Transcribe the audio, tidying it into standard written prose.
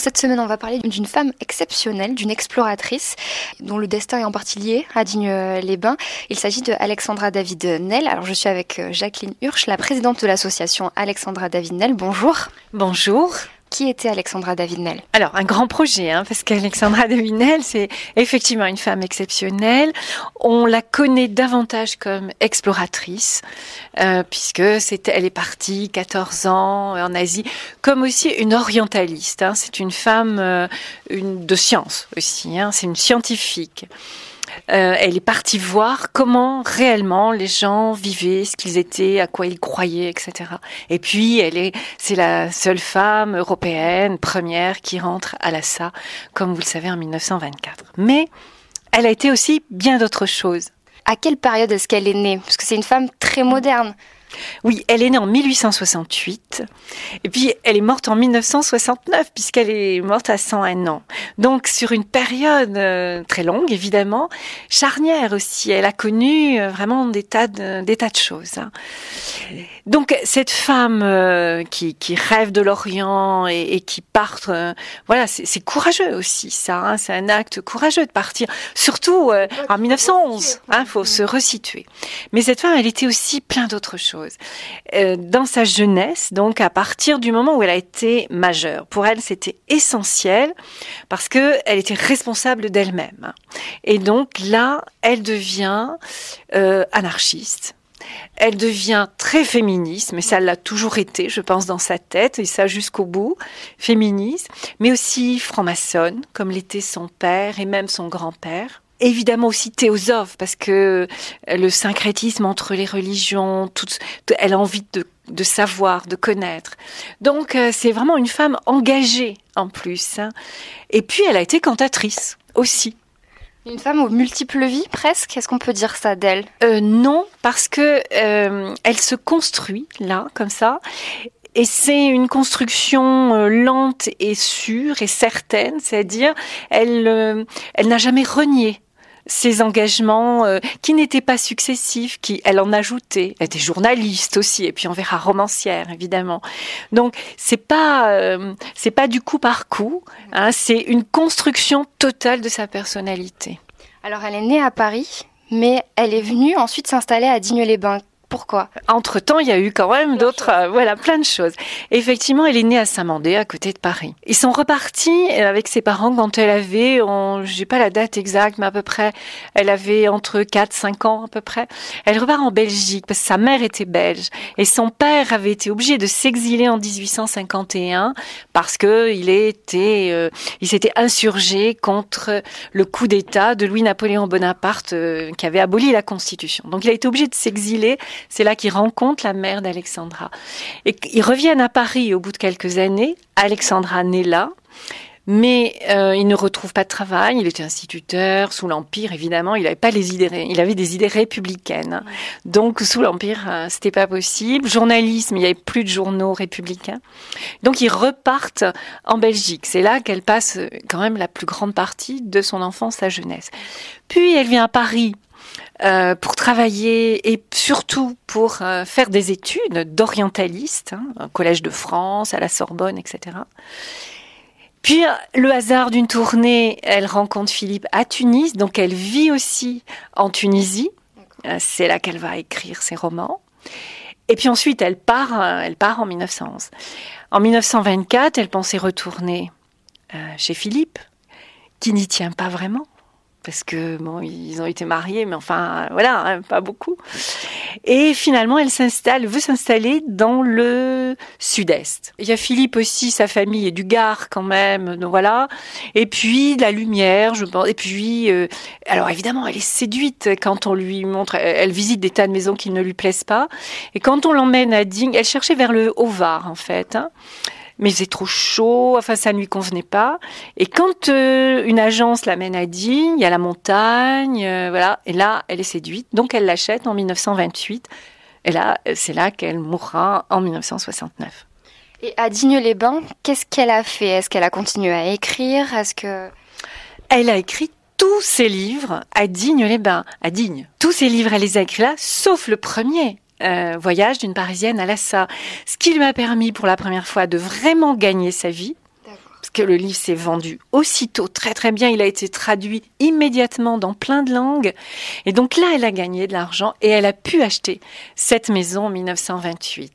cette semaine, on va parler d'une femme exceptionnelle, d'une exploratrice, dont le destin est en partie lié à Digne-les-Bains. Il s'agit de Alexandra David-Nel. Alors, je suis avec Jacqueline Hurch, la présidente de l'association Alexandra David-Nel. Bonjour. Bonjour. Qui était Alexandra David-Nel ? Alors, un grand projet, parce qu'Alexandra David-Nel, c'est effectivement une femme exceptionnelle. On la connaît davantage comme exploratrice, puisque elle est partie 14 ans en Asie, comme aussi une orientaliste. C'est une femme de science aussi, c'est une scientifique. Elle est partie voir comment réellement les gens vivaient, ce qu'ils étaient, à quoi ils croyaient, etc. Et puis, c'est la seule femme européenne, première, qui rentre à Lhasa, comme vous le savez, en 1924. Mais elle a été aussi bien d'autres choses. À quelle période est-ce qu'elle est née ? Parce que c'est une femme très moderne. Oui, elle est née en 1868 et puis elle est morte en 1969 puisqu'elle est morte à 101 ans. Donc sur une période très longue évidemment, charnière aussi. Elle a connu vraiment des tas de choses. Donc cette femme qui rêve de l'Orient et qui part, c'est courageux aussi ça. C'est un acte courageux de partir, surtout en 1911. Faut se resituer. Mais cette femme, elle était aussi plein d'autres choses. Dans sa jeunesse, donc à partir du moment où elle a été majeure, pour elle c'était essentiel parce que elle était responsable d'elle-même. Et donc là, elle devient anarchiste. Elle devient très féministe, mais ça l'a toujours été, je pense, dans sa tête, et ça jusqu'au bout, féministe, mais aussi franc-maçonne, comme l'était son père et même son grand-père. Évidemment aussi théosophe, parce que le syncrétisme entre les religions, elle a envie de savoir, de connaître. Donc c'est vraiment une femme engagée en plus. Et puis elle a été cantatrice aussi. Une femme aux multiples vies, presque. Est-ce qu'on peut dire ça d'elle ? Non, parce que elle se construit là, comme ça. Et c'est une construction lente et sûre et certaine, c'est-à-dire elle n'a jamais renié ses engagements qui n'étaient pas successifs, elle en ajoutait. Elle était journaliste aussi, et puis on verra romancière évidemment. Donc c'est pas du coup par coup, c'est une construction totale de sa personnalité. Alors elle est née à Paris, mais elle est venue ensuite s'installer à Digne-les-Bains. Pourquoi ? Entre-temps, il y a eu quand même plein de choses. Effectivement, elle est née à Saint-Mandé, à côté de Paris. Ils sont repartis avec ses parents quand elle avait, j'ai pas la date exacte, mais à peu près, elle avait entre 4-5 ans à peu près. Elle repart en Belgique parce que sa mère était belge et son père avait été obligé de s'exiler en 1851 parce que il s'était insurgé contre le coup d'État de Louis-Napoléon Bonaparte qui avait aboli la Constitution. Donc il a été obligé de s'exiler. C'est là qu'il rencontre la mère d'Alexandra. Et ils reviennent à Paris au bout de quelques années. Alexandra naît là, mais il ne retrouve pas de travail. Il était instituteur sous l'Empire, évidemment. Il avait des idées républicaines. Donc sous l'Empire, c'était pas possible. Journalisme, il n'y avait plus de journaux républicains. Donc ils repartent en Belgique. C'est là qu'elle passe quand même la plus grande partie de son enfance, sa jeunesse. Puis elle vient à Paris. Pour travailler et surtout pour faire des études d'orientaliste, au Collège de France, à la Sorbonne, etc. Puis, le hasard d'une tournée, elle rencontre Philippe à Tunis, donc elle vit aussi en Tunisie. C'est là qu'elle va écrire ses romans. Et puis ensuite, elle part en 1911. En 1924, elle pensait retourner chez Philippe, qui n'y tient pas vraiment. Parce que ils ont été mariés, mais enfin, pas beaucoup. Et finalement, elle veut s'installer dans le sud-est. Il y a Philippe aussi, sa famille est du Gard quand même, donc voilà. Et puis, la lumière, je pense. Et puis, alors évidemment, elle est séduite quand on lui montre, elle visite des tas de maisons qui ne lui plaisent pas. Et quand on l'emmène à Digne, elle cherchait vers le Haut-Var, en fait, mais il faisait trop chaud, ça ne lui convenait pas. Et quand une agence l'amène à Digne, il y a la montagne, et là, elle est séduite. Donc, elle l'achète en 1928. Et là, c'est là qu'elle mourra en 1969. Et à Digne-les-Bains, qu'est-ce qu'elle a fait ? Est-ce qu'elle a continué à écrire ? Elle a écrit tous ses livres à Digne-les-Bains, à Digne. Tous ses livres, elle les a écrits là, sauf le premier. Voyage d'une Parisienne à Lhasa, ce qui lui a permis pour la première fois de vraiment gagner sa vie, parce que le livre s'est vendu aussitôt très très bien. Il a été traduit immédiatement dans plein de langues. Et donc là, elle a gagné de l'argent et elle a pu acheter cette maison en 1928.